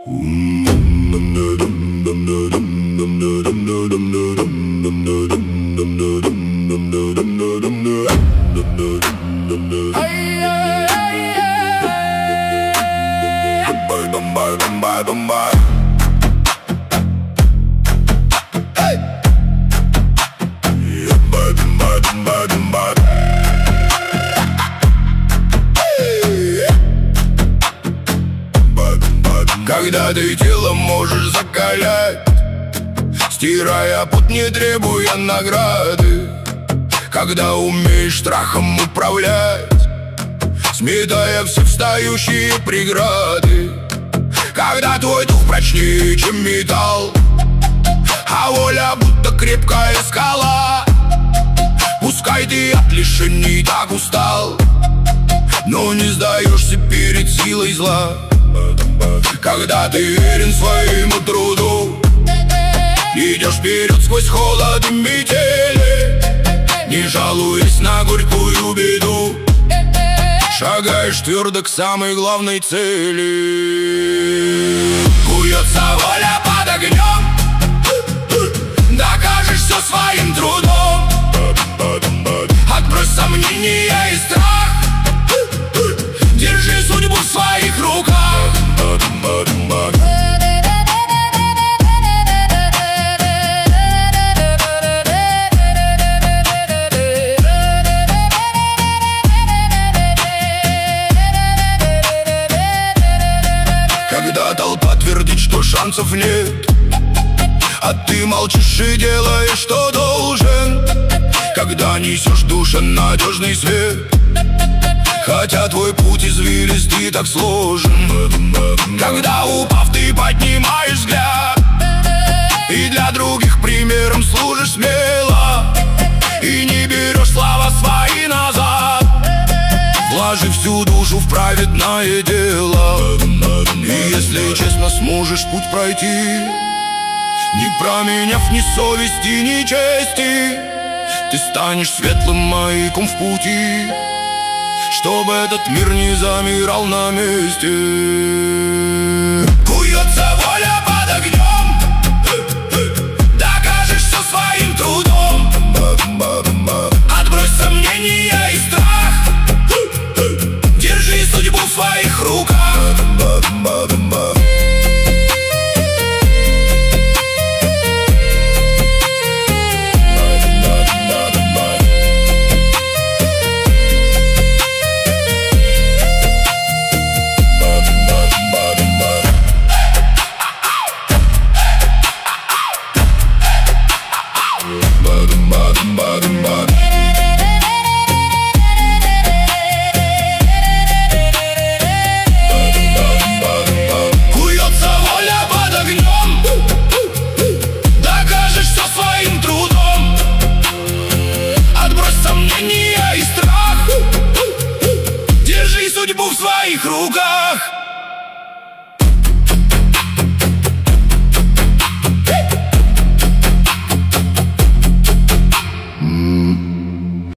Когда ты тело можешь закалять, стирая пот, не требуя награды. Когда умеешь страхом управлять, сметая все встающие преграды. Когда твой дух прочнее, чем металл, а воля будто крепкая скала. Пускай ты от лишений так устал, но не сдаешься перед силой зла. Когда ты верен своему труду, идешь вперед сквозь холод и метели, не жалуясь на горькую беду, шагаешь твердо к самой главной цели. Куется воля под огнем, докажешь все своим трудом. Отбрось сомнения и страх, держи судьбу в своих руках. Когда толпа твердит, что шансов нет, а ты молчишь и делаешь, что должен. Когда несешь душе надежный свет, хотя твой путь извилистый так сложен. Когда упав ты поднимаешь взгляд, и для других примером служишь смело, и не берешь слова свои назад, вложи всю душу в праведное дело. И если честно сможешь путь пройти, не променяв ни совести, ни чести, ты станешь светлым маяком в пути, чтобы этот мир не замирал на месте. Куется воля под огнем, докажешь все своим трудом. Отбрось сомнения и страх, держи судьбу в своих руках. Куется воля под огнем, докажешь все своим трудом. Отбрось сомнения и страх, держи судьбу в своих руках.